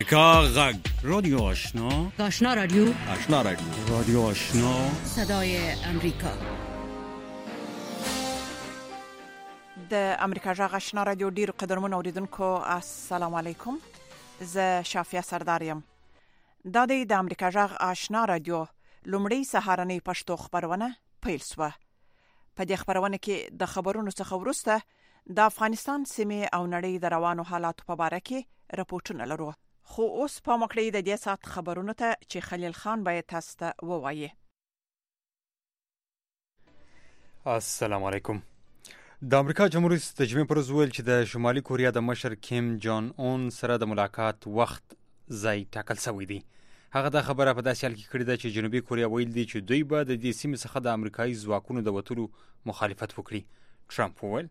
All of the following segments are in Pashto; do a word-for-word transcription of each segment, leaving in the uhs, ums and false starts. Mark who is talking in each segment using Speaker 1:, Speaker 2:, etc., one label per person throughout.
Speaker 1: امریکا غږ رادیو آشنا
Speaker 2: آشنا رادیو
Speaker 1: آشنا رادیو رادیو آشنا
Speaker 2: صدای امریکا.
Speaker 3: د امریکا غږ آشنا رادیو ډیر قدرمن اوریدونکو السلام علیکم. زه شافیا سردارم. دا د امریکا غږ آشنا رادیو لومړی سهارنۍ پښتو خبرونه پیل شوه. په دې خبرونه کې د خبرونو څخه وروسته د افغانستان سیمه او نړۍ د روانو حالاتو په اړه کې راپورټونه لرو. خو اوس په مکړې د دې سات خبرونو ته چې خلیل خان باید تاسو ته ووایي.
Speaker 4: السلام علیکم. د امریکا جمهور رئیس د جمعې پر ورځ ویل چې د شمالي کوریا د مشر کیم جان اون سره د ملاقات وخت ځای ټاکل شوی دی. هغه د خبره په داسې حال کې کړې ده چې جنوبي کوریا ویل دي چې دوی به د دې سیمې څخه د امریکایي ځواکونو د وتلو مخالفت وکړي. ټرمپ وویل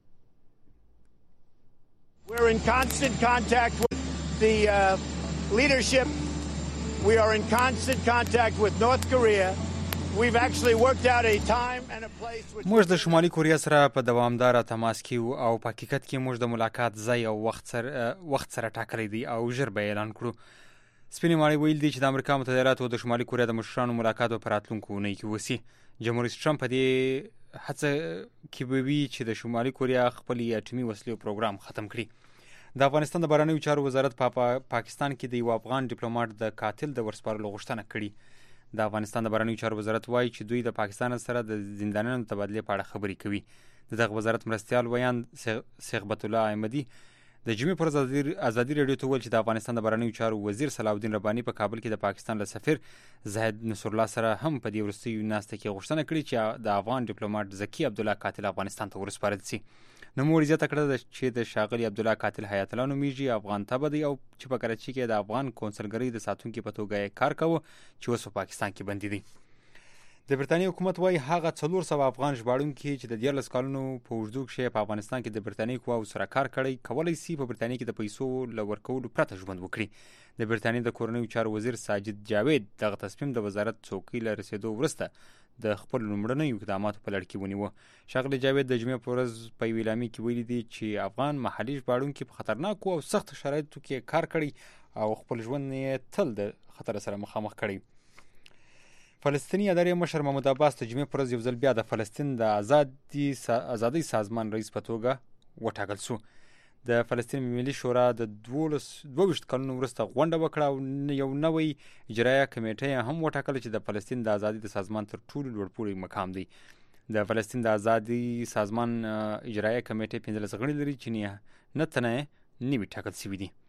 Speaker 5: We're in constant contact with the uh, leadership. We are in constant contact with North Korea. We've actually worked out a time and a place.
Speaker 4: موږ د شمالي کوریا سره په دوامدار تماس کې او په حقیقت کې موږ د ملاقات ځای او وخت سره وخت سره ټاکلی دی او ژر به اعلان کړو. سپینې ماڼۍ ویل دي چې د امریکا متحده ایالاتو او د شمالي کوریا د مشرانو ملاقات په راتلونکو اونۍ کې وسی. جمهور رئیس ټرمپ په دې هڅه کې به وي چې د شمالي کوریا خپل اټومي وسلې پروګرام ختم کړي. د افغانستان د بهرنیو چارو وزارت په پا پاکستان کې د یو افغان ډیپلوماټ د قاتل د ورسپارلو غوښتنه کړې. د افغانستان د بهرنیو چارو وزارت وایي چې دوی د پاکستان سره د زندانیانو تبادله په اړه خبرې کوي. د دغه وزارت مرستیال ویان صیغبت الله احمدي د جمعې پر ورځ ازادي راډیو ته ویل چې د افغانستان د بهرنیو چارو وزیر صلاح الدین رباني په کابل کې د پاکستان له سفیر زاهد نصر الله سره هم په دې وروستیو ناسته کې غوښتنه کړې چې د افغان ډیپلوماټ زکی عبدالله قاتل افغانستان ته ورسپارل شي. نوموړي زیاته کړه چې د شاغلي عبدالله قاتل حیات الله نومیږي، افغان تبه دی او چې په کراچۍ کې د افغان کونسلګرۍ د ساتونکي په توګه کار کاوه چې اوس په پاکستان کې بندي دی. د برتانیې حکومت وايي هغه څلور سوه افغان ژباړونکي چې د دیارلس کلونو په اوږدو کې په افغانستان کې د برتانیې قواو سره کار کړی کولی شي په برتانیې کې د پیسو له ورکولو پرته ژوند وکړي. د برتانیې د کورنیو چارو وزیر ساجد جاوید دغه تصمیم د وزارت څوکۍ له رسېدو وروسته د خپل لومړنیو اقداماتو په لړ کې ونیوه. ښاغلی جاوید د جمعې په ورځ په یوې اعلامیې کې ویلي دي چې افغان محلي ژباړونکي په خطرناکو او سختو شرایطو کې کار کړی او خپل ژوند یې تل د خطر سره مخامخ کړی. فلسطیني ادارې مشر محمود عباس د جمعې په ورځ یو ځل بیا د فلسطین د ازادي ازادۍ سازمان رئیس په توګه وټاکل شو. د فلسطین ملي شورا د دوه ویشت کلونو وروسته غونډه وکړه او یو نوی اجرایه کمیټه هم وټاکله چې د فلسطین د ازادۍ د سازمان تر ټولو لوړپوړی مقام دی. د فلسطین د ازادۍ سازمان اجرایه کمیټه پنځلس غړي لري چې نه تنه نوي ټاکل شوي دي.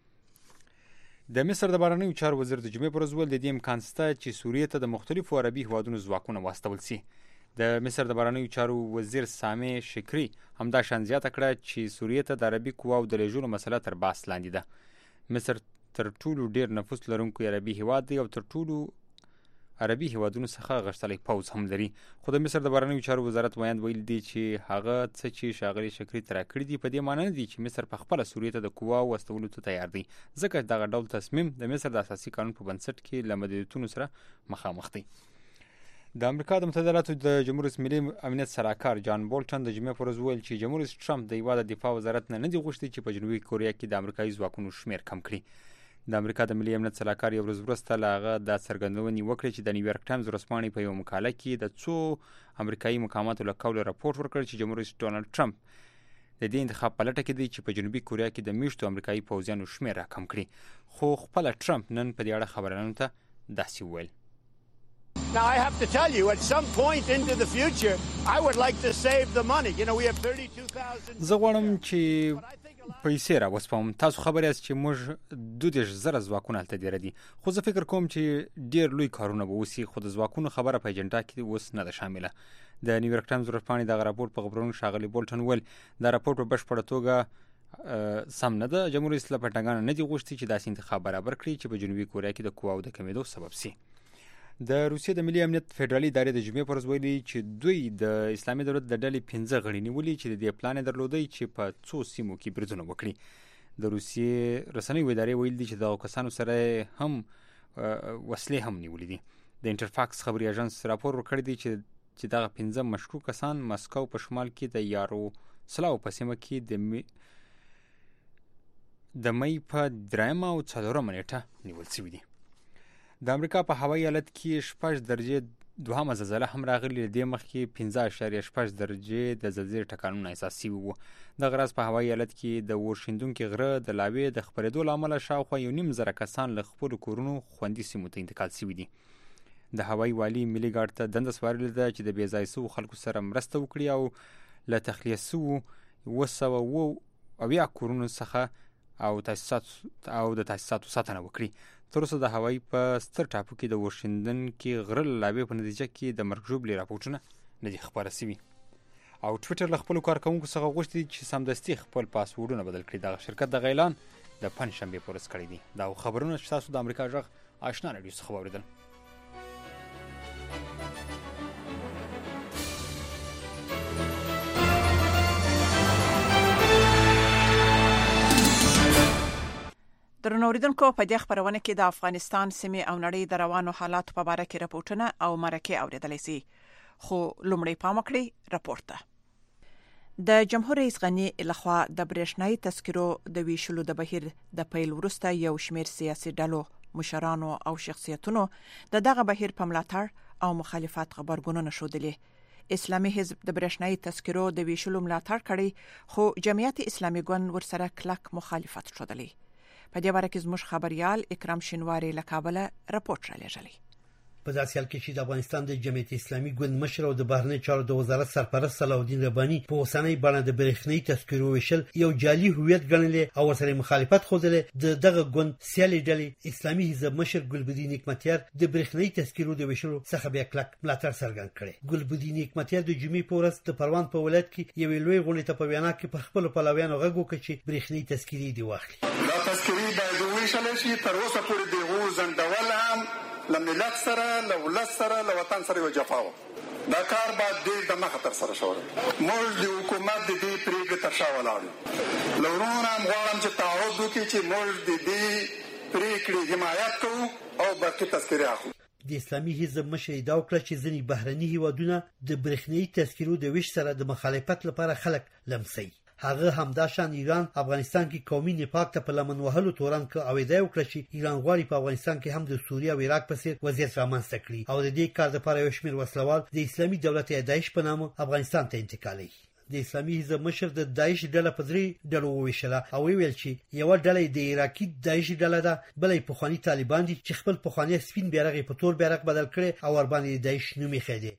Speaker 4: د مصر د بهرنیو چارو وزیر د جمعې پر ورځ ویل د دې امکان شته چې سوریې ته د مختلفو عربي هیوادونو ځواکونه واستول شي. د مصر د بهرنیو چارو وزیر سامي شکری همدا شان زیاته کړه چې سوریې ته د عربي قواو د لیږلو مسله تر بحث لاندې ده. مصر تر ټولو ډیر نفوس لرونکی عربي هیواد دی او تر ټولو عربي هیوادونو څخه غښتلی پوځ هم لري. خو د مصر د بهرنیو چارو وزارت ویاند ویل دي چې هغه څه چې ښاغلي شکری ترا کړي دي په دې معنی نه دي چې مصر په خپله سوریې ته د قواو واستولو ته تیار دی، ځکه دغه ډول تصمیم د مصر د اساسي قانون په بنسټ کې له محدودیتونو سره مخامخ دی. د امریکا د متحده ایالاتو د جمهور رئیس ملي امنیت سلاکار جان بولټن د جمعې پر ورځ ویل چې جمهور رئیس ټرمپ د هیواد د دفاع وزارت نه نه دي غوښتي چې په جنوبي کوریا کې د امریکایي ځواکونو شمیر کم کړي. د امریکا د ملي امنیت سلاکار یو ورځ وروسته له هغه دا څرګندونې وکړې چې د نیویارک ټایمز ورځپاڼې په یو مقاله کې د څو امریکایي مقاماتو له قوله راپورټ ورکړ چې جمهور رئیس ډونالډ ټرمپ د دې انتخاب په لټه کې دی چې په جنوبي کوریا کې د میشتو امریکایي پوځیانو شمیر راکم کړي. خو خپله ټرمپ نن په دې اړه خبرانو ته داسې وویل.
Speaker 5: Now I have to tell you, at some point into the future, I would like to save the money. You know, we have thirty-two thousand.
Speaker 4: زه غواړم چې پیسې را وسپم. تاسو خبر یاست چې موږ دوه دېرش زره ځواکونه هلته ډېره دي، خو زه فکر کوم چې ډېر لوی کارونه به وسي، خو د ځواکونو خبره په اجنډا کې اوس نه ده شامله. د نیویارک ټایمز ورځپاڼې دغه راپور په خبرونو ښاغلي بولټن ویل دا راپور په بشپړه توګه سم نه ده. جمهور رئیس له پنټاګان نه دي غوښتي چې داسې انتخاب برابر کړي چې په جنوبي کوریا کې د قواو د کمېدو سبب شي. د روسیې د ملي امنیت فدرالي ادارې د جمعې پر ورځ ویلي چې دوی د اسلامي دولت د ډلې پنځه غړي نیولي چې د دې پلان یې درلودی چې په څو سیمو کې بریدونه وکړي. د روسیې رسنیو ادارې ویل دي چې دغو کسانو سره هم وسلې هم نیولې دي. د انټرفاکس خبري اژانس راپور ورکړی دی چې چې دغه پنځه مشکوک کسان مسکو په شمال کې د یاروسلاو په سیمه کې د د مې په درېیمه او څلورمه نیټه نیول شوي دي. د امریکا په هوایي ایالت کې شپږ درجې دوهمه زلزله هم راغلې. له دې مخکې پنځه اعشاریه شپږ درجې د زلزلې ټکانونه احساس شوي وو. دغه راز په هوایي ایالت کې د اور شیندونکي غره د لاوې د خپرېدو له امله شاوخوا یو نیم زره کسان له خپلو کورونو خوندي سیمو ته انتقال شوي دي. د هوایي والي ملي ګارډ ته دنده سپارلې ده چې د بې ځای شوو خلکو سره مرسته وکړي او له تخلیه شوو اوه سوه اوه اویا کورونو څخه او تاسیسات او د تاسیساتو ساتنه وکړي. تر اوسه د هوایي په ستر ټاپو کې د اور شیندونکي غره له لاوې په نتیجه کې د مرګ ژوبلې راپورټونه نه دي خپاره شوي. او ټویټر له خپلو کارکوونکو څخه غوښتي چې سمدستي خپل پاسورډونه بدل کړي. دغه شرکت دغه اعلان د پنجشنبې په ورځ کړی دی. دا خبرونه چې تاسو د امریکا غږ آشنا راډیو څخه واورېدل.
Speaker 3: درنو اوریدونکو، په دې خبرونه کې د افغانستان سیمې او نړۍ د روانو حالاتو په اړه کې راپورټونه او مرکې اوریدلای شي. خو لومړی پام وکړئ راپورټ ته. د جمهور رئیس غنی لخوا د برېښنايي تذکرو د ویشلو د بهیر د پیل وروسته یو شمېر سیاسي ډلو، مشرانو او شخصیتونو د دغه بهیر په ملاتړ او مخالفت خبرګونونه ښودلي. اسلامي حزب د برېښنايي تذکرو د ویشلو ملاتړ کړی، خو جمعیت اسلامي ګوند ورسره کلک مخالفت ښودلی. په دې اړه کې زموږ خبريال اکرام شینواری له کابل راپورټ را لېږلی.
Speaker 6: په داسې حال کې چې د افغانستان د جمعیت اسلامي ګوند مشر او د بهرنی چارو د وزارت سرپرست صلاحالدین رباني په اوسنۍ بڼه د برېښنايي تذکرو ویشل یو جعلي هویت ګڼلی او ورسره مخالفت ښودلی. د دغه ګوند سیالي ډلې اسلامي حزب مشر ګلبدین حکمتیار د برېښنايي تذکرو د ویشلو څخه بیا کلک ملاتړ څرګند کړی. ګلبدین حکمتیار د جمعې په ورځ د پروان په ولایت کې یوې لوی غونډې ته په وینا کې په خپلو پلویانو غږ وکړ چې برېښنايي تذکرې دې واخلي.
Speaker 7: دا تذکرې باید وویشل شي. تر اوسه پورې د هغو ځنډول هم له ملت سره، له ولس سره، له وطن سره یو جفا وه. دا کار باید ډېر د مخه ترسره شوی. موږ د حکومت د دې پرېکړې تر شا ولاړ یو. له ورونو نه هم غواړم چې تعهد وکړي چې موږ د دې پرېکړې حمایت کوو او برقي تذکرې اخلو.
Speaker 6: د اسلامي حزب مشر ادعا وکړه چې ځینې بهرني هیوادونه د برېښنايي تذکرو د ویش سره د مخالفت لپاره خلک لمسوي. هغه همداشان ایران افغانستان کې قومي نفاق ته په لمن وهلو تورن ک او ادعا وکړه چې ایران غواړي په افغانستان کې هم د سوریه او عراق په څیر وضعیت رامنځته کړي او د دې کار لپاره یو شمېر وسلوال د اسلامي دولت داعش په نامه افغانستان ته انتقالوي. د اسلامي حزب مشر د داعش ډله په درې ډلو وویشله او ویل چې یو ډله د عراقي داعش ډله ده، بلې پخواني طالبان دي چې خپل پخواني سپین بیرغ په تور بیرغ بدل کړي او ور باندې داعش نوم یې خېدي.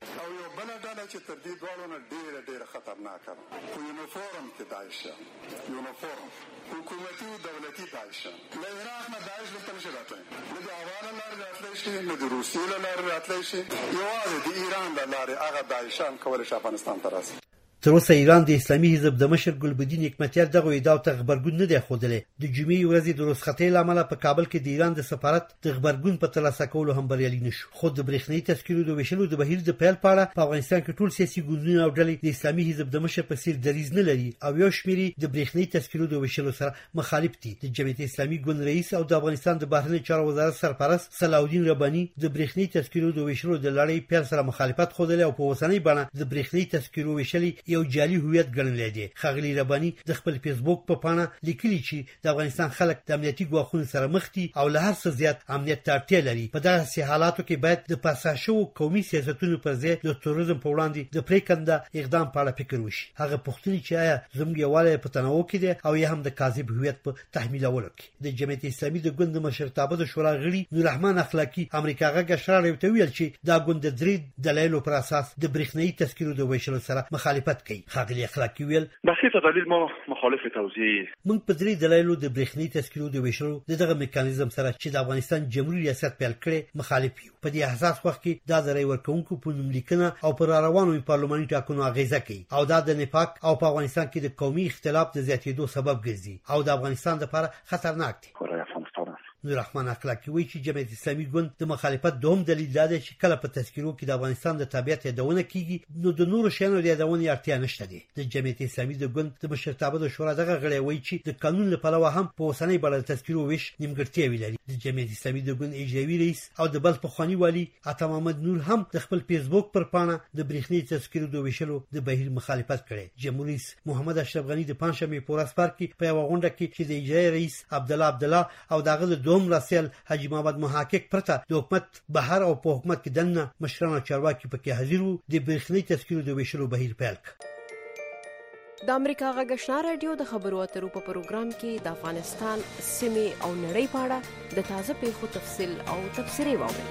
Speaker 7: چې تر دې دوړو نه ډېره ډېره خطرناکه ده. په یونیفورم کې داعش، یونیفورم حکومتي او دولتي داعش. له عراق نه داعش دلته نشي راتلی، نه د افغان له لارې راتلی شي، نه د روسیې له لارې راتلی شي. یوازې د ایران له لارې هغه داعشان کولی شي افغانستان ته راسي.
Speaker 6: تر اوسه ایران د اسلامي حزب د مشر ګلبدین حکمتیار دغه ادعا ته خبرګون نه دی ښودلی. د جمعې ورځې د رخصتۍ له امله په کابل کې د ایران د سفارت د خبرګون په ترلاسه کولو هم بریالي نه شو. خو د برېښنايي تذکرو د ویشلو د بهیر د پیل په اړه په افغانستان کې ټول سیاسي ګوندونه او ډلې د اسلامي حزب د مشر په څیر دریځ نه لري او یو شمېر د برېښنايي تذکرو د ویشلو سره مخالف دي. د جمعیت اسلامي ګوند رئیس او د افغانستان د بهرنی چارو وزارت سرپرست صلاحالدین رباني د برېښنايي تذکرو د ویشلو د لړۍ پیل سره مخالفت ښودلی او په اوسنۍ بڼه د برېښنايي تذکرو ویشل یو جعلي هویت ګڼلی دی. ښاغلي رباني د خپل فیسبوک په پاڼه لیکلي چې د افغانستان خلک د امنیتي ګواښونو سره مخ دي او له هر څه زیات امنیت ته اړتیا لري. په داسې حالاتو کې باید د پاسا شوو قومي سیاستونو پر ځای د تروریزم په وړاندې د پرېکنده اقدام په اړه فکر وشي. هغه پوښتنې چې آیا زموږ یووالی په تنوع کې دی او یا هم د کاذب هویت په تحمیلولو کې. د جمعیت اسلامي د ګوند مشرتابه د شورا غړي نوررحمان اخلاقي امریکا غږ اشرار یو ته ویل چې دا ګوند د درې دلایلو پر اساس د برېښنايي تذکرو د ویشلو سره مخالفت کوي. ښاغلي اخلاقي ویل
Speaker 8: بخیر دلیل ما مخالف توزیع
Speaker 6: موږ په درې دلایلو د برېښنايي تذکرو د ویشلو دغه میکانیزم سره چې د افغانستان جمهوریت ریاست پیل کړي مخالف یو. په دې حساس وخت کې دا د رای ورکوونکو په نوملیکنه او پر روانو پارلماني ټاکنو اغیزه کوي او دا د نفاق او په افغانستان کې د قومي اختلاف د زیاتېدو سبب ګرځي او د افغانستان لپاره خطرناک دی. نور رحمان اخلاقی وایي چې جمعیت اسلامي ګوند د مخالفت دوم دلیل دا دی چې کله په تذکیرو کې د افغانستان د تابعیت یادونه کیږي نو د نورو شیانو د یادونې اړتیا نشته دی. د جمعیت اسلامي د ګوند د مشرتابه د شورا دغه غړي وایي چې د قانون لپاره هم په اوسنۍ بڼه د تذکیرو ویش نیمګړتیاوې لري. د جمعیت اسلامي د ګوند اجرایي رئیس او د بل پخواني والي عطا محمد نور هم د خپل فیسبوک پر پاڼه د برېښنایي تذکیرو د ویشلو د بهیر مخالفت کړي. جمهوریت رئیس محمد اشرف غنی د پنځشنبه په ورځ پارک کې په یو غونډه کې چې د اجرایي رئیس عبدالله عبدالله او دغه د دوم راسل حاجی محمد محقق پرته د حکومت بهر او په حکومت کې دنه مشران او چارواکي پکې حاضر وو د برېښنایي تذکیرو د ویشلو بهیر پیل کړ.
Speaker 9: د امریکا غږ آشنا رادیو د خبرو اترو په پروګرام کې د افغانستان سیمې او نړۍ په اړه د تازه پیښو تفصیل او تبصرې واورئ.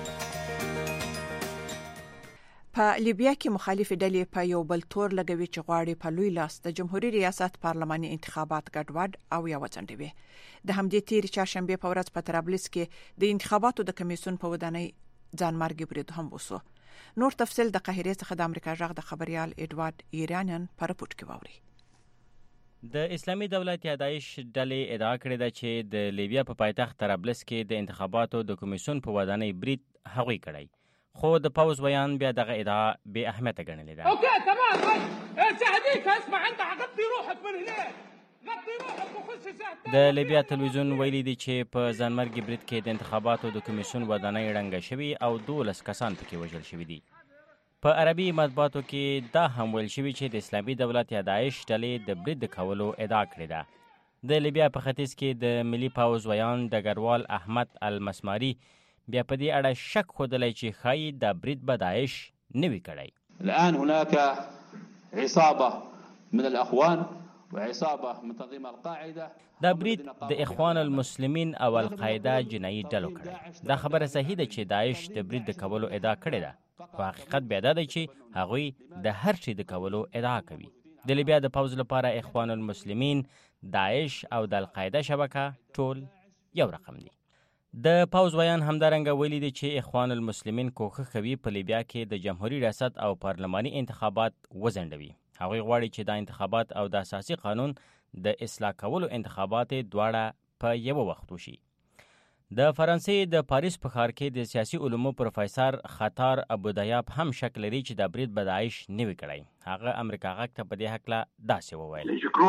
Speaker 3: په لیبیا کې مخالف ډلې په یو بل تور لګوي چې غواړي په لوی لاس د جمهوریت ریاست پارلماني انتخابات ګډوډ او یا وځنډوي. د همدې تیر چهارشنبه په ورځ په طرابلس کې د انتخاباتو د کمیسیون په ودانۍ ځانمرګي برید هم وشو. نور تفصیل د قاهره څخه د امریکا غږ د خبريال ایډوارډ ایرانیان په رپورټ کې واوري.
Speaker 10: د اسلامي دولت یا داعش ډلې ادعا کړې ده چې د لیبیا په پایتخت طرابلس کې د انتخاباتو د کمیسیون په ودانۍ برید هغوی کړی، خو د پاوز بیان بیا دغه ادعا بې اهمیته ګڼلې ده.
Speaker 11: اوكي تمام ساعديك اسمع انت غطي روحك من هناك غطي روحك وخش ساعتين.
Speaker 10: د لیبیا تلویزیون ویلي دی چې په ځانمرګي برید کې د انتخاباتو د کمیسیون ودانۍ ړنګه شوي او دولس کسان پکې وژل شوي دي. په عربي مطبوعاتو کې دا هم ویل شوي چې د اسلامي دولت یا داعش ډلې د برید د کولو ادعا کړې ده. د لیبیا په ختیځ کې د ملي پاوز ویان ډګروال احمد المسماري بیا په دې اړه شک ښودلی چې ښایي دا برید به داعش نه وي کړی.
Speaker 12: الآن هناك عصابة من الأخوان وعصابة من تنظيم القاعدة.
Speaker 10: دا برید د اخوان المسلمین او القاعده جنایي ډلو کړی. دا خبره صحیح ده چې داعش د برید د کولو ادعا کړې ده، خو حقیقت بیا دا دی چې هغوی د هر شي د کولو ادعا کوي. د لیبیا د پوځ لپاره اخوان المسلمین، داعش او د القاعده شبکه ټول یو رقم دي. د پاوز ویان همدارنګه ویلي دی چې اخوان المسلمین کوښښ کوي په لیبیا کې د جمهوریت ریاست او پارلماني انتخابات وځنډوي. هغوی غواړي چې دا انتخابات او د اساسي قانون د اصلاح کولو انتخابات دواړه په یو وخت وشي. د فرانسې د پاریس په ښار کې د سیاسي علومو پروفیسور خطار ابودیاب هم شک لري چې دا برید به داعش نه وي کړی. هغه امریکا غږ ته په دې هکله داسې وویل: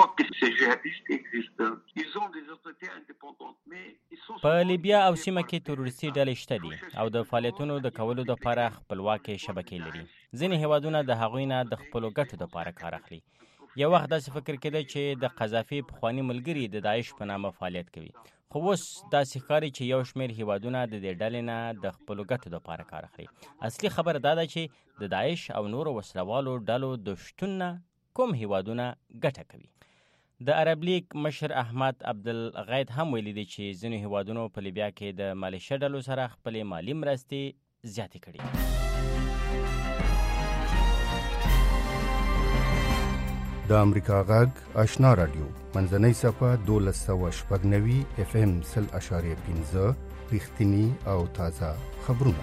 Speaker 10: په لیبیا او سیمه کې تروریستي ډلې شته دي او د فعالیتونو د کولو لپاره خپلواکې شبکې لري. ځینې هیوادونه د هغوی نه د خپلو ګټو لپاره کار اخلي. یو وخت داسې فکر کېده چې د قذافي پخواني ملګري د داعش په نامه فعالیت کوي، خو اوس داسې ښکاري چې یو شمېر هیوادونه د دې ډلې نه د خپلو ګټو لپاره کار اخلي. اصلي خبره دا ده چې د داعش او نورو وسلوالو ډلو د شتون نه کوم هیوادونه ګټه کوي. د عرب لیگ مشر احمد عبدالغید هم ویلي دی چې ځینو هیوادونو په لیبیا کې د مالیشه ډلو سره خپلې مالي مرستې زیاتې کړي.
Speaker 13: د امریکا غږ آشنا رادیو منځنۍ صفحه دولس سوه شپږ نوي اف ام سل اشاریه پنځه رښتینی او تازه خبرونه.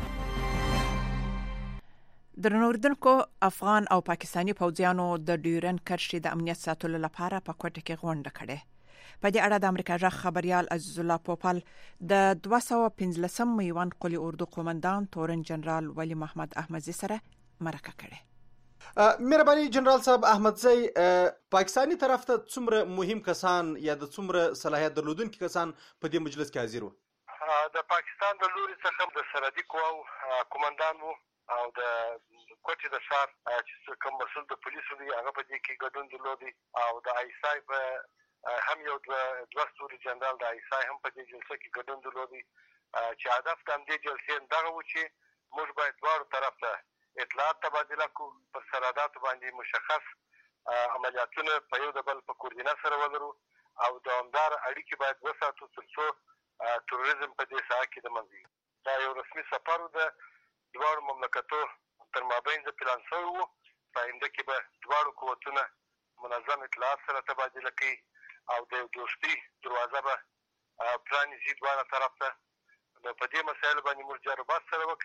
Speaker 3: درنو اوریدونکو، افغان او پاکستاني پوځیانو د ډیورن کرښې د امنیت ساتلو لپاره په کوټه کې غونډه کړې. په دې اړه د امریکا غږ خبريال عزیز الله پوپل د دوه سوه پنځلسم میوان قلی اردو قومندان تورن جنرال ولی محمد احمدزي سره مرکه کړې.
Speaker 14: مهرباني جنرال صاحب احمدزي، پاکستاني طرف ته څومره مهم کسان یا د څومره صلاحیت درلودونکي کسان په دې مجلس کې حاضر وو؟
Speaker 15: د پاکستان د لوري څخه د سرحدي قواو قومندان وو او د کوټې د ښار چې کوم مسؤل د پولیسو دی هغه په دې کې ګډون درلودي او د آیسای په هم یو دوه ستوري جنرال د آیسای هم په دې جلسه کې ګډون درلودي چې هدف د همدې جلسې دغه و چې موږ باید دواړو طرف ته اطلاعات تبادله کړو، پر سرحداتو باندې مشخص عملیاتونه په یو د بل په کوردینه سره ولرو او دوامداره اړیکې باید وساتو تر څو تروریزم په دې ساحه کې د منځه وي. دا یو رسمي سفر و د دواړو مملکتو تر مابین د پلان شوی و. په آینده کې به دواړو قوتونه منظم اطلاعات سره تبادله کوي او د دوستي دروازه به پرانیزي دواړه طرف ته. نو په دې مسایلو باندې موږ جار و بحث سره وکړي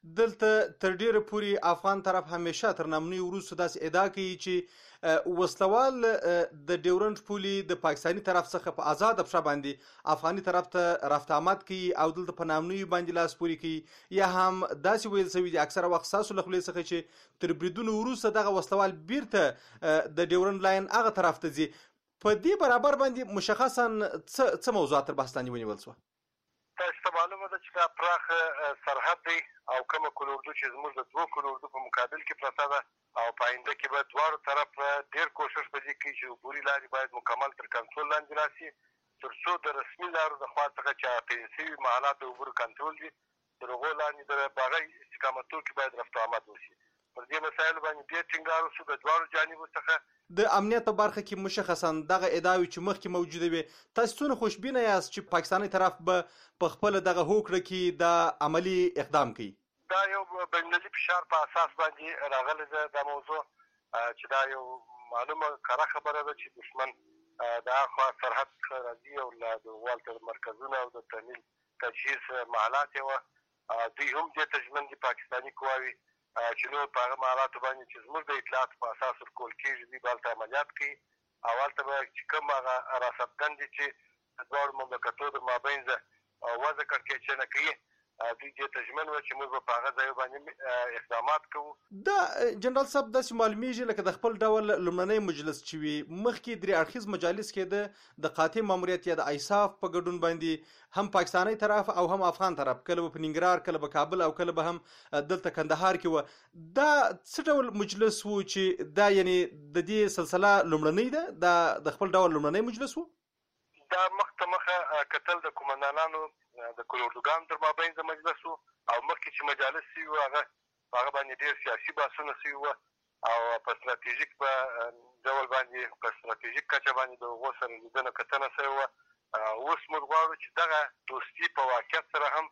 Speaker 14: دلته تر ډیره پوري افغان طرف همیشه تر نامنوي وروسته داسې ادعا کوي چې وسلوال د ډیورنډ پولي د پاکستاني طرف څخه په آزاد افشا باندې افغاني طرف ته رفت آمد کوي او دلته په نامنوي باندې لاس پوري کوي، یا هم داسې ویل شوي دي اکثره وخت ستاسو له خولې څخه چې تر بریدونو وروسته دغه وسلوال بیرته د ډیورنډ لاین هغه طرف ته ځي. په دې برابر باندې مشخصا څه موضوعات تر بحث لاندې ونیول شوه؟
Speaker 15: تاسو ته معلومه ده چې دا پراخ سرحد دی او کومه کلوردو چې زموږ د دوه کلوردو په مقابل کې پرته ده او په آینده کې به دواړو طرف ډېر کوشش په دې کوي چې عبوري لارې باید مکمل تر کنټرول لاندې راسي، تر څو د رسمي لارو د خوا څخه چې عاقلې شوي محلات د عبور کنټرول دي تر هغو لاندې د بغی استقامتو کې باید رفت آمد وشي. پر دې مسایلو باندې ډېر ټینګار وشو د دواړو جانبو څخه.
Speaker 14: د امنیت په برخه کې مشخصا دغه ادعاوې چې مخکې موجوده وي، تاسو څونه خوشبینه یاست چې پاکستاني طرف به په خپل دغه هوکړه کې د عملی اقدام کوي؟
Speaker 15: دا یو بینالمللي فشار په اساس باندې راغلی ده دا موضوع، چې دا یو معلومه کره خبره ده چې دشمن د هاخوا سرحد څخه راځي او له د والتر مرکزونه او د تحمیل تجهیز محلات یې وه، دوی هم دې ته ژمن دي پاکستاني قواوي چې نور په هغه محلاتو باندې چې زموږ د اطلاعاتو په اساس ورکول کېږي دوی به هلته عملیات کوي او هلته به چې کوم هغه راڅرګند دي چې د دواړو مملکتو د مابین وضع کړکېچنه کوي، دوی دې ته ژمن وه چې موږ به په هغه ځایو باندې اقدامات کوو.
Speaker 14: دا جنرال صاحب داسې معلومیږي لکه د خپل ډول لومړنی مجلس چې وي مخکې درې اړخیز مجالس کېده د قاطع ماموریت یا د ایساف په ګډون باندې هم پاکستاني طرف او هم افغان طرف، کله به په ننګرهار کله به کابل او کله به هم دلته کندهار کې وه. دا څه ډول مجلس و چې دا یعنی د دې سلسله لومړنی ده، دا د خپل ډول لومړنی مجلس و؟
Speaker 15: دا مخ ته مخه کتل د قومندانانو د کلوردوګانو تر مابین د مجلس و او مخکې چې مجالس شوي وو هغه په هغه باندې ډېر سیاسي بحثونه شوي وو او په ستراتیژیک په ډول باندې په ستراتیژیک کچه باندې د هغو سره لیدنه کتنه شوې وه. اوس موږ غواړو چې دغه دوستي په واقعیت سره هم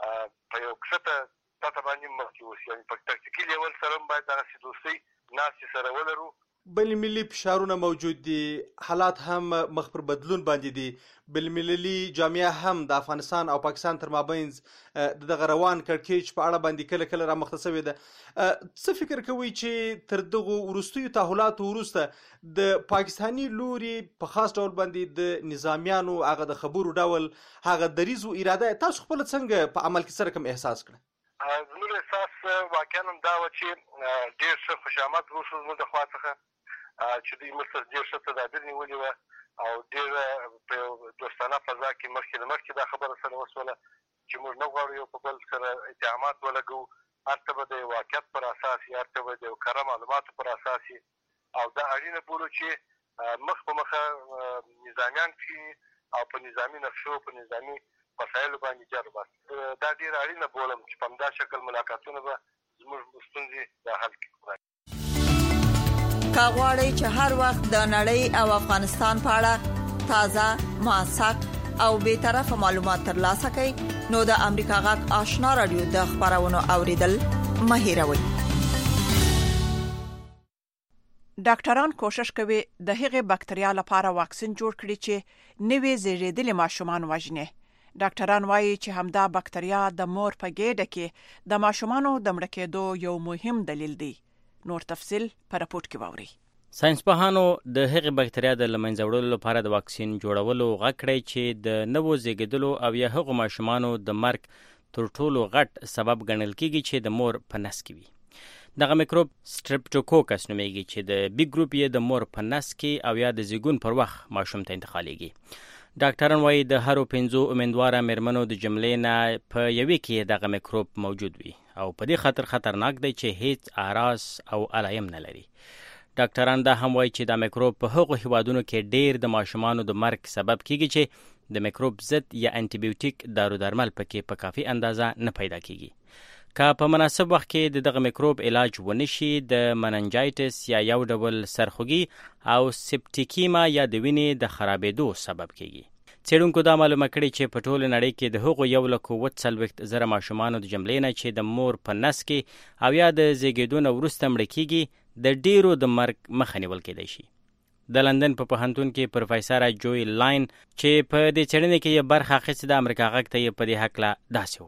Speaker 15: په یو کښته سطح باندې مخکې اوسي، یعنې په تکتیکي لیول سره هم باید دغسې دوستۍ ناستې سره ولرو.
Speaker 14: بین المللي فشارونه موجود دي، حالات هم مخ پر بدلون باندې دي، بین المللي جامعه هم د افغانستان او پاکستان تر مابین دغه روان کړکېچ په اړه باندې کله کله رامخته شوې ده. څه فکر کوئ چې تر دغو وروستیو تحولاتو وروسته د پاکستاني لوري په خاص ډول باندې د نظامیانو هغه د خبرو ډول هغه دریځ او اراده تاسو خپله څنګه په عمل کې سره کوم احساس کړه؟
Speaker 15: زموږ احساس واقعا هم دا وه چې ډېر ښه خوشامد وشو زموږ د خوا څخه چې دوی موږ ته ډېر ښه تدابیر نیولي وه او ډېر په یو دوستانه فضا کې مخکې د مخکې دا خبره سره وشوله چې موږ نه غواړو یو په بل سره اتهامات ولګوو، هلته به د واقعیت پر اساس وي، هلته به د یو کره معلوماتو پر اساس وي او دا اړینه بولو چې مخ په مخه نظامیان کښېني او په نظامي نقشو په نظامي مسایلو باندې جر وباسي. دا ډېره اړینه بولم چې په همدا شکل ملاقاتونه به زموږ ستونزې د حل کړي.
Speaker 3: که غواړئ چې هر وخت د نړۍ او افغانستان په اړه تازه، موثق او بې طرفه معلومات ترلاسه کړئ نو د امریکا غږ آشنا رادیو د خبرونو اوریدل مه هېروئ. ډاکټران کوشش کوي د هغې بکتریا لپاره واکسین جوړ کړي چې نوې زیږیدلي ماشومان وژني. ډاکټران وایي چې همدا بکتریا د مور په ګېډه کې د ماشومانو د مړه کېدو یو مهم دلیل دی. نور تفصیل په راپورټ کې واورئ.
Speaker 10: ساينسپوهانو د هغې بکتریا د له منځه وړلو لپاره د واکسین جوړولو غږ کړی چې د نوو زیږیدلو او یا هغو ماشومانو د مرګ تر ټولو غټ سبب ګڼل کېږي چې د مور په نس کې وي. دغه میکروب سټریپټوکوکس نومیږي چې د بي ګروپ یې د مور په نس کې او یا د زیږون پر وخت ماشوم ته انتقالیږي. ډاکټران وایي د هرو پنځو امیندواره مېرمنو د جملې نه په یوې کې دغه میکروب موجود وي او په دې خطر خطرناک دی چې هیڅ اعراض او علایم نه لري. ډاکټران دا هم وایي چې دا میکروب په هغو هیوادونو کې ډیر د ماشومانو د مرګ سبب کیږي چې د میکروب ضد یا انټي بیوټیک دارو درمل پکې په کافي اندازه نه پیدا کیږي. که په مناسب وخت کې دغه میکروب علاج ونشي د مننجایټس یا یو ډول سرخوږي او سپټیکیما یا د وینې د خرابېدو سبب کیږي. څېړونکو دا معلومه کړې چې په ټوله نړۍ کې د هغو یو لک اووه څلوېښت زره ماشومانو د جملې نه چې د مور په نس کې او یا د زیږېدو نه وروسته مړه کېږي د ډېرو د مرګ مخه نیول کېدی شي. د لندن په پوهنتون کې پروفیسر جوی لاین چې په دې څېړنې کې یې برخه اخیستې ده امریکا غږ ته یې په دې هکله داسې وویل.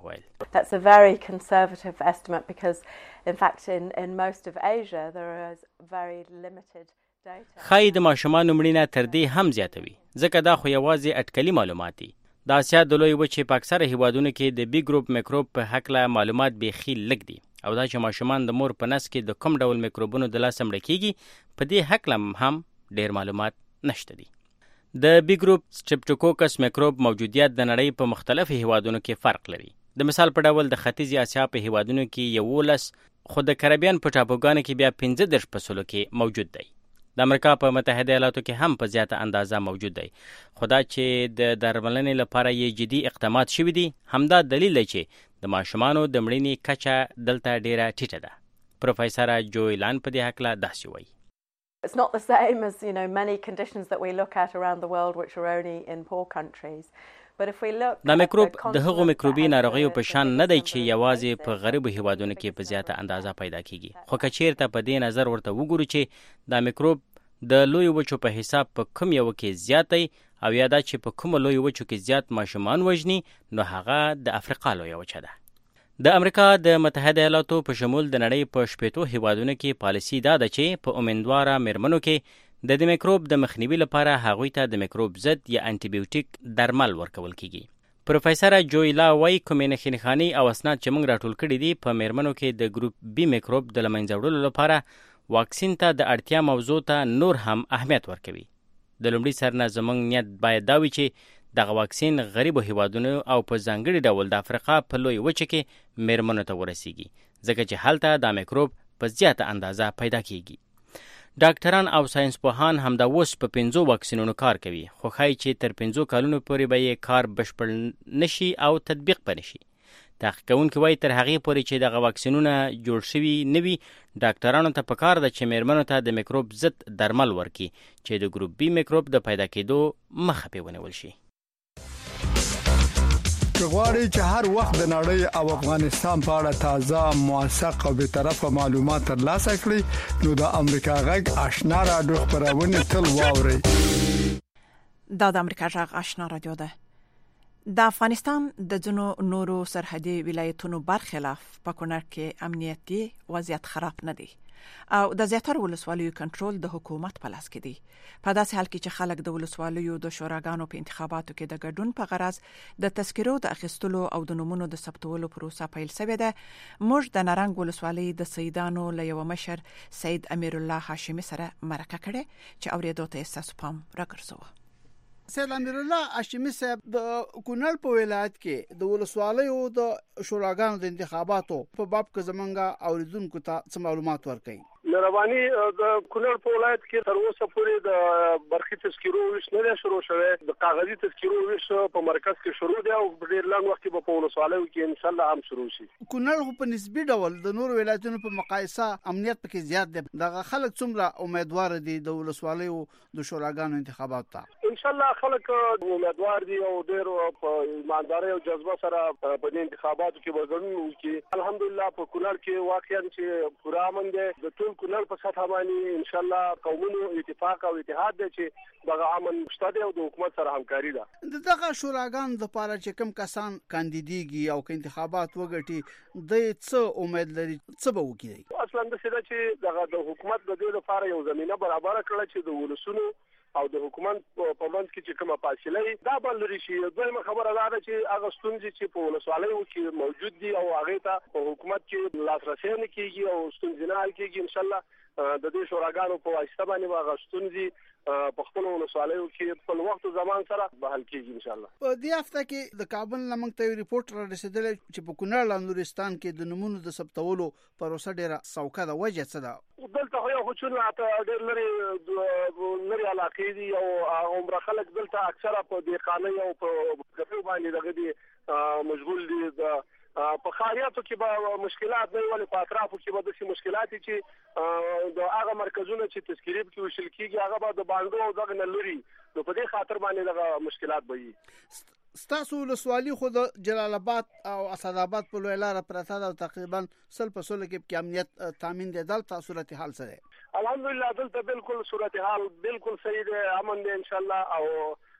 Speaker 16: That's a very conservative estimate because in fact in in most of Asia there is very limited data.
Speaker 10: خای د ماشومان مړینه تر دې هم زیاتوي ځکه دا خو یوازې اټکلي معلومات دي. د اسیا د لوی وچې په اکثره هیوادونو کې د بي ګروپ میکروب په هکله معلومات بیخي لږ دي او دا چې ماشومان د مور په نس کې د کوم ډول میکروبونو د لاسه مړه کیږي په دې هکله هم ډیر معلومات نشته دي. د بي ګروپ سټریپټوکوکس میکروب موجودیت د نړۍ په مختلفو هیوادونو کې فرق لري. د مثال په ډول د ختیځې اسیا په هیوادونو کې یولس خو د کریبیان په ټاپوګانو کې بیا پنځه دېرش په سلو کې موجود دی. د امریکا په متحده ایالاتو کې هم په زیاته اندازه موجود دی. خو دا چې د درملنې لپاره یې جدي اقدامات شوي دي همدا دلیل دی چې د ماشومانو د مړینې کچه دلته ډیره ټیټه ده. پروفیسر جویلان په دې هکله داسې وایي.
Speaker 16: It's not the same as, you know, many conditions that we look at around the world which are only in poor countries. But if we look
Speaker 10: دا میکروب د هغو میکروبي ناروغیو په شان نه دی چې یوازې په غریبو هیوادونو کې په زیاته اندازه پیدا کیږي. خو که چیرته په دې نظر ورته وګورو چې دا میکروب د لوی وچو په حساب په کوم یو کې زیات دی او یا دا چې په کوم لوی وچو کې زیات ماشومان وژني نو هغه د افریقا لوی وچه ده. د امریکا د متحده ایالاتو په شمول د نړۍ په شپېتو هیوادونو کې پالیسي دا ده چې په امیندواره میرمنو کې د دې میکروب د مخنیوي لپاره هغوی ته د میکروب ضد یا انټي بیوټیک درمل ورکول کیږي. پروفیسر جویلا وایي کومې نښې نښانې او اسناد چې موږ راټول کړي دي په میرمنو کې د ګروپ بي میکروب د له منځه وړلو لپاره واکسین ته د اړتیا موضوع ته نور هم اهمیت ورکوي. د لومړي سر نه زموږ نیت باید دا وي چې دغه واکسین غریبو هیوادونو او په ځانګړي ډول د افریقا په لوی وچه کې میرمنو ته ورسیږي ځکه چې هلته دا میکروب په زیاته اندازه پیدا کیږي. ډاکټران او ساينس پوهان همدا اوس په پنځو واکسینونو کار کوي خو ښایي چې تر پنځو کالونو پورې به یې کار بشپړ نشي او تطبیق به نشي. تحقیق کوونکي وایي تر هغې پورې چې دغه واکسینونه جوړ شوي نه وي ډاکټرانو ته پکار ده چې میرمنو ته د میکروب ضد درمل ورکړي چې د ګروپ بي میکروب د پیدا کېدو مخه پرې ونیول شي.
Speaker 17: غواړئ چې هر وخت د نړۍ او افغانستان په اړه تازه موثق او بیطرفه معلومات ترلاسه کړئ نو د امریکا غږ آشنا رادیو خبرونه تل واورئ.
Speaker 3: دا د امریکا غږ آشنا رادیو ده. د افغانستان د ځینو نورو سرحدي ولایتونو برخلاف په کونړ کې امنیتي وضعیت خراب نه دی او د زیاتره ولسوالیو کنټرول د حکومت په لاس کې دی. په داسې حال کې چې خلک د ولسوالیو د شوراګانو په انتخاباتو کې د ګډون په غرض د تذکرو د اخیستلو او د نومونو د ثبتولو پروسه پیل شوې ده. موږ د نارنګ ولسوالۍ د سیدانو له یو مشر سید امیر الله هاشمي سره مرکه کړې چې اورېدو ته تاسو پام راګرځوه.
Speaker 18: سید امیر الله هاشمي صاحب د کونړ په ولایت کې د ولسوالیو د شوراګانو د انتخاباتو په باب کې زمونږه اوریدونکو ته څه معلومات ورکړي.
Speaker 15: مهرباني د کونړ په ولایت کې تر اوسه پورې د برخي تذکرو ویش نه شروع شوه. د کاغذي تذکرو ویش په مرکز کې شروع دی او ډېر لږ وخت په ولسوالیو کې ان شاء الله هم شروع شي.
Speaker 18: کونړ په نسبي ډول د نور ولایتونو په مقایسه امنیت پکې زیات دی. دغه خلک څومره امیدوار دي د ولسوالیو د شوراګانو انتخابات ته؟
Speaker 15: ان شاء الله خلک امیدوار دي او ډېر په ایمانداري او جذبه سره په دې انتخاباتو کې وګړو کې الحمدلله په کونړ کې واقعا چې پورا امن دی. د ټول کونړ په سطح باندې ان شاء الله قومونو اتفاق او اتحاد دی چې دغه امن شته دی او د حکومت سره همکاري ده.
Speaker 18: دغه شوراګان د پاره چې کوم کسان کاندیدېږي او که انتخابات وګټي د څه امید لري څه به وکړي؟
Speaker 15: اصلا د څه چې دغه د حکومت د دې لپاره یو زمينه برابر کړل چې د ولسونو او د حکومت په منځ کې چې کومه فاصله دا بل لري شي. دویمه خبره دا ده چې هغه ستونزې چې په ولسوالیو کې موجود دي او هغه ته په حکومت کې لاسرسي نه کیږي او ستونزې نه حل کیږي ان شاء الله د دې شوراګانو په واسطه باندې هغه ستونزې په خپل ولسوالیو کې په وخت او زمان سره به حل کیږي ان شاء الله.
Speaker 18: په دې هفته کې د کابل لمنګ ته ریپورت را رسیدلی چې په کونړ او نورستان کې د نمونو د ثبتولو پروسه ډیره سوکه ده. وجه څه ده؟
Speaker 15: دلته خو یو خصوصا ډېر لري لري علاقې دي او عمره خلک دلته اکثره په دې قانون او په ګټو باندې دغه دي مشغول دي. په خاریاتو کې به مشکلات نه وي په اطرافو کې به د مشکلات چې د هغه مرکزونه چې تذکری کې وشل کېږي هغه به د باندې او دغه نه لري نو په دې خاطر باندې دغه مشکلات به وي.
Speaker 18: ستاسو ولسوالي خو د جلال آباد او اسداباد په لوی لار پرته ده او تقریبا سل په سل کې امنیت تامین دی. دلته صورت حال سره
Speaker 15: الحمدلله دلته بالکل صورت حال بالکل صحیح دی امن دی ان شاء الله او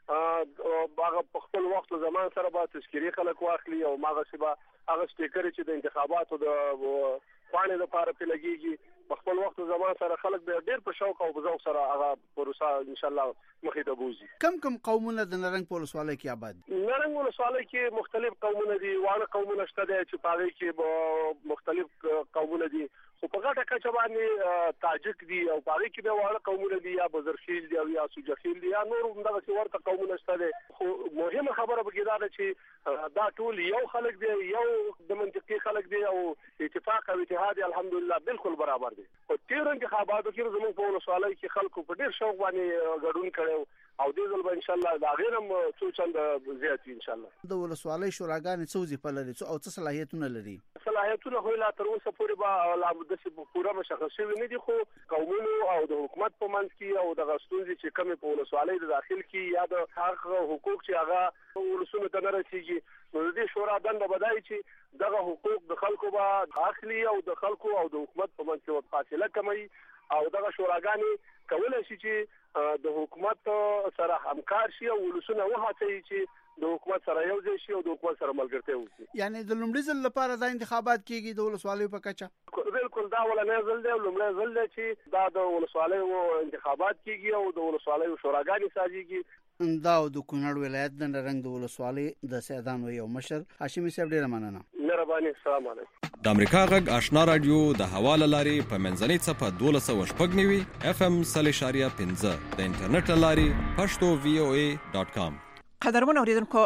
Speaker 19: هغه په خپل وخت زمان سره به تشکیری خلک واخلي او ماغه شبا هغه سپیکر چې د انتخاباتو د پانې لپاره په لګيږي په خپل وخت زمان سره خلک به ډېر په شوق او بزوق سره هغه پروسه ان شاء الله مخې ته بوزي.
Speaker 18: کم کم قومونه د نرنګ په ولسوالۍ کې آباد دي؟
Speaker 19: نرنګ ولسوالۍ کې مختلف قومونه دي، واړه قومونه شته دي چې په هغه کې مختلف قومونه دي، خو په غټه کچه باندې تاجک دي او په هغه کې به واړه قومونه دي یا بزرخیل دي او یا سوجخیل دي یا نور همدغه څه ورته قومونه شته دي. خو مهمه خبره به دا ده چې دا ټول یو خلک دي، یو د منطقي خلک دي او اتفاق او اتحاد الحمدلله بالکل برابر دي. په تیر انتخاباتو کې زموږ په ولسوالۍ کې خلکو په ډېر شوق باندې ګډون کړو او دې ځل به ان شاء الله دا غیرم څو چند زیات ان شاء الله.
Speaker 18: د ولسوالۍ شوراګانې څه وظیفه لري او څه صلاحیتونه لري؟
Speaker 19: صلاحیتونه خو لا تر اوسه پورې به لا د پوره مشخص شوی نه دي، خو قومونو او د حکومت په منځ کې او د غستونځي چې کمی په ولسوالۍ د داخل کې یا د حق حقوق چې هغه ولسونو ته نه رسیږي، نو د دې شورا دنده بدای چې دغه حقوق د خلکو به اخلي او د خلکو او د حکومت په منځ کې فاصله کموي او دغه شوراګانې کولای شي چې د حکومت سره همکار شي او ولسونه وهڅوي چې د حکومت سره یو ځای شي او د حکومت سره ملګرتیا وکړي.
Speaker 18: یعنی د لومړي ځل لپاره دا انتخابات کیږي د ولسوالیو په کچه؟
Speaker 19: بالکل دا ولنې ځل دی، لومړی ځل دی چې دا د ولسوالیو انتخابات کیږي او د ولسوالیو شوراګانې سازيږي.
Speaker 18: دا د کونړ ولایت د نرنګ د ولسوالۍ د سیدانو یو مشر هاشمي صاحب ډیره مننه.
Speaker 19: مهرباني. السلام علیکم.
Speaker 20: د امریکا غږ آشنا رادیو د حواله لاري په منځنۍ صفه دولس سوه شپږ نوي اف ام صلی شاریه پنځه د انټرنیټ لاري پښتو وی او ای ډاټ کام.
Speaker 3: قدرمن اوریدونکو،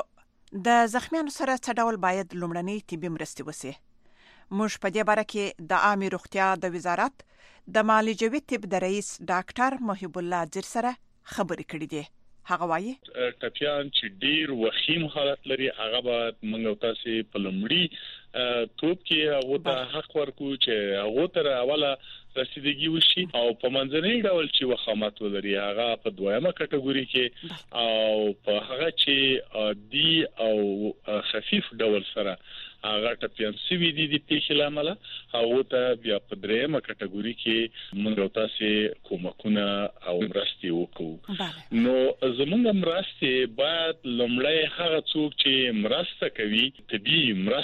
Speaker 3: د زخمیانو سره څه ډول باید لومړنۍ طبي مرستې وسی؟ موږ په دې باره کې د عامه روغتیا د وزارت د معالجوي طب د رئیس ډاکټر محب الله ځیر سره خبرې کړې دي. هغه وایي
Speaker 21: ټپيان چې ډیر وخیم حالت لري هغه به موږ تاسو په لومړی توپ کې هغه ته حق ورکو چې هغه تر اوله رسیدګي وشي او په منځنۍ ډول چې وخامت ولري هغه په دویمه کټګوري کې او په هغه چې عادي او خفیف ډول سره هغه ټپيان سوي دي د پیښې لامل هغه ته بیا په دریمه کټګوري کې موږ تاسو کومکونه او مرستې وکړو. نو زموږ مرستې باید لومړی هغه څوک چې مرسته کوي طبي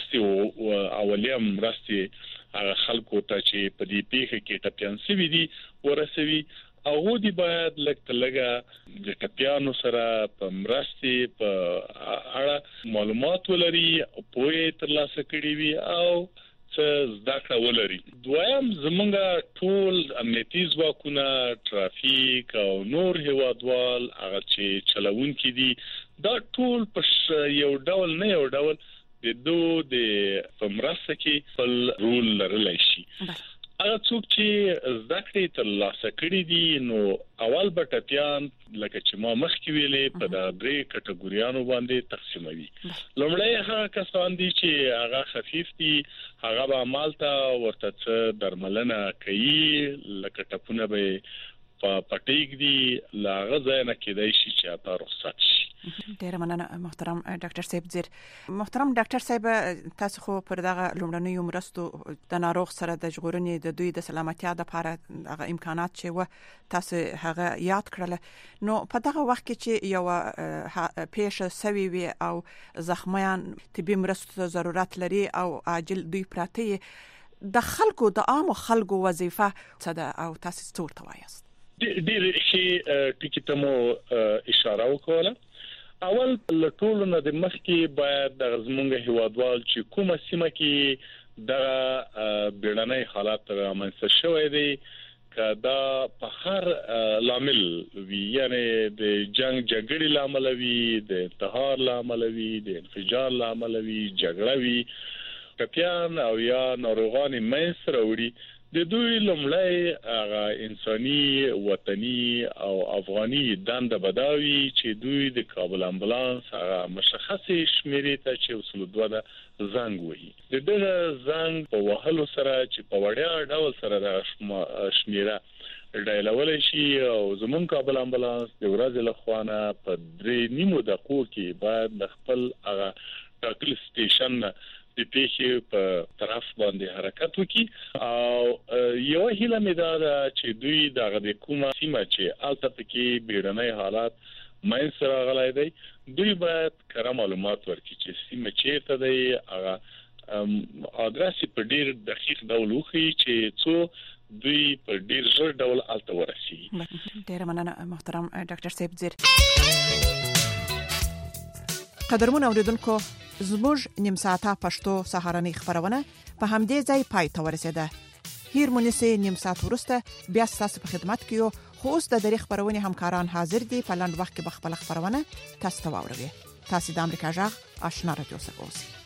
Speaker 21: مرستې او اولیه مرستې هغه خلکو ته چې په دې پیښه کې ټپيان سوي دي ورسوي او دی باید لکه لګه د ټپيانو سره په مرستې په اړه معلومات ولري او په ترلاسه کړي وي او څه زده کړه ولري. دویم زمونږ ټول امنیتي ځواکونه ترافیک او نور هیوادوال هغه چې چلوونکي دي دا ټول په یو ډول نه یو ډول د دوه د مرسته کې خپل رول لرلی شي. هغه څوک چې زده کړې ترلاسه کړي دي نو اول به ټپيان لکه چې ما مخکې ویلې په د درې کټګوریانو باندې تقسیموي. لومړی هغه کسان دي چې هغه خفیف دي، هغه به مالته ورته څه درملنه کوي لکه ټپونه به په پټیک دي لاغه ځای نه کېدای شي چې اته رخصت شي.
Speaker 3: ډیره مننه محترم ډاکټر صاحب ځیر. محترم ډاکټر صاحب تاسو خو پر دغه لومړنیو مرستو د ناروغ سره د ژغورنې د دوی د سلامتیا لپاره هغه امکانات چې و تاسو هغه یاد کړل، نو په دغه وخت کې چې یو پیښه سوي وي او زخمیان طبي مرستو ضرورت لري او عاجل دوی پراته د خلکو د عام خلکو وظیفه څه ده او تاسو څه ورته وایاست؟
Speaker 21: ډېر ښه ټکی ته مو اشاره وکړه. اول له ټولو نه د مخکې باید د زمونږ هیوادوال چې کومه سیمه کې د بیړنۍ حالات رامنځته شوی دی که دا په هر لامل وي، یعنی د جنگ جګړې لامل وي، د انتحار لامل وي، د انفجار لامل وي، جګړه وي، ټپيان او یا ناروغان منځ راوړي د دوی لومړی هغه انساني وطني او افغاني دنده بداوي چې دوی د کابل امبولانس هغه مشخصي شمیرې ته چې اصول دوه د زنګ وي د دغه زنګ په وهلو سره چې په وړیا ډول سره د شمیره ډایلول شي او زمون کابل امبولانس د ورځې له خوانه په درې نیمو دقیقو کې باید د خپل هغه ټاکل سټیشن د پیښې په طرف باندې حرکت وکړي او یو هیله مې دا ده چې دوی دغه د کومه سیمه چې الته کې بیړنۍ حالات ماین سره غلای دی دوی باید کره معلومات ورکړي چې سیمه چیرته دی هغه ادرس په ډیر دقیق ډول وخی چې څو دوی په ډیر ژر ډول الته ورسي.
Speaker 3: ډیر مننه محترم ډاکټر صاحب زیر. قدرمن اوریدونکو زموږ نیم ساعته پښتو سهارنۍ خبرونه په همدې ځای پای ته ورسېده. هیر مونږه نیم ساعت ورسته بیا تاسو په خدمت کې یو خو اوس د دری خبرونه همکاران حاضر دي په لاند وخت کې بخپل خبرونه تاسو ته واوروي. تاسو د امریکا جغ آشنا رادیو څخه اوسئ.